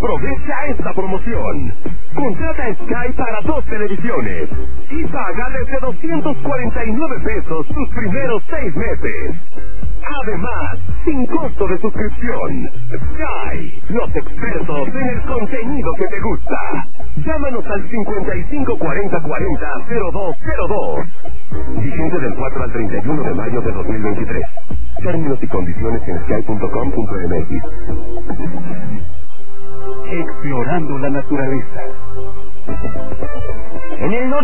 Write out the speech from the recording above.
Aprovecha esta promoción. Contrata Sky para 2 televisiones y paga desde 249 pesos sus primeros 6 meses. Además, sin costo de suscripción. Sky, los expertos en el contenido que te gusta. Llámanos al 5540400202. Vigente del 4 al 31 de mayo de 2023. Términos y condiciones en sky.com.mx. Explorando la naturaleza. En el